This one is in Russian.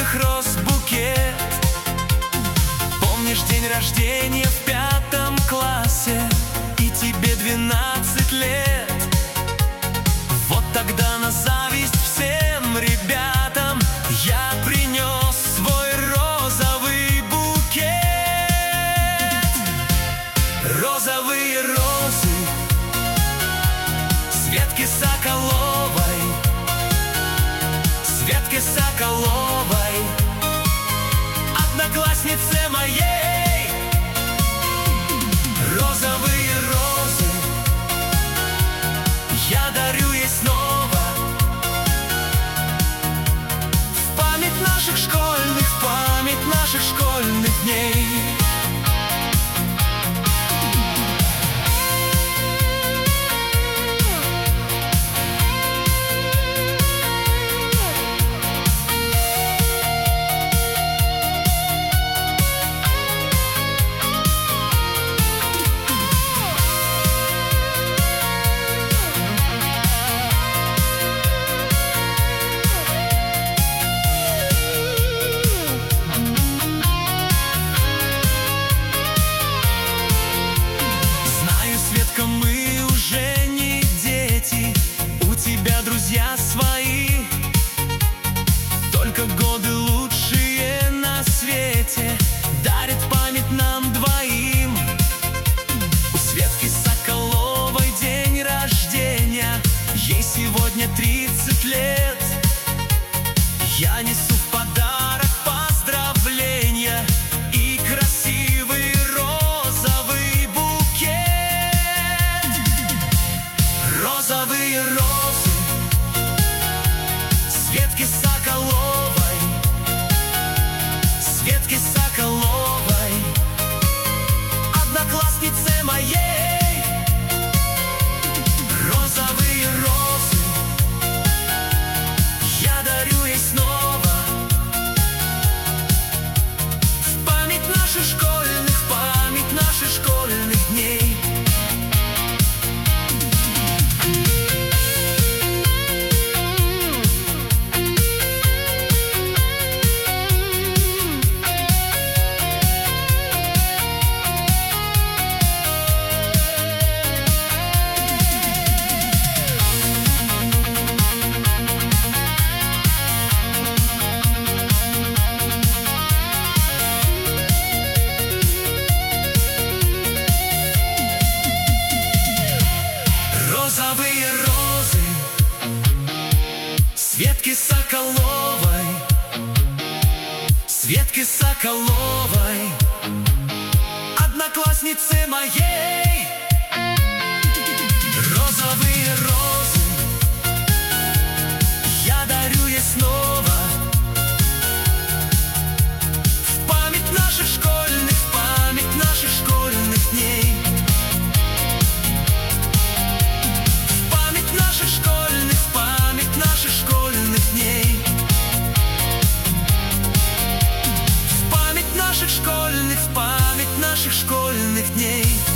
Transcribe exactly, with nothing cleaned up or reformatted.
белых роз букет. Помнишь день рождения в пятом классе, и тебе двенадцать лет? Вот тогда на зависть всем ребятам я принес свой розовый букет. Розовые розы Светки Соколовой, Светки Соколовой, однокласснице моей. Розовые розы я дарю ей снова, в память наших школьных, в память наших школьных дней. Мы уже не дети, у тебя друзья свои, только годы лучшие на свете дарят память нам двоим. У Светки Соколовой день рождения, ей сегодня тридцать лет. Я несу в подарок поздравления и красивый розовый букет. Розовые розы Светки Соколовой, Светки Соколовой, однокласснице моей. Розовые розы я дарю ей снова, в память наших школьных, в память наших школьных дней. Розовые розы Светки Соколовой, Светки Соколовой, однокласснице моей. Розовые розы я дарю ей снова, в память наших школьных, в память наших школьных дней. Наших школьных, в память наших школьных дней. В память наших школьных, в память наших школьных дней.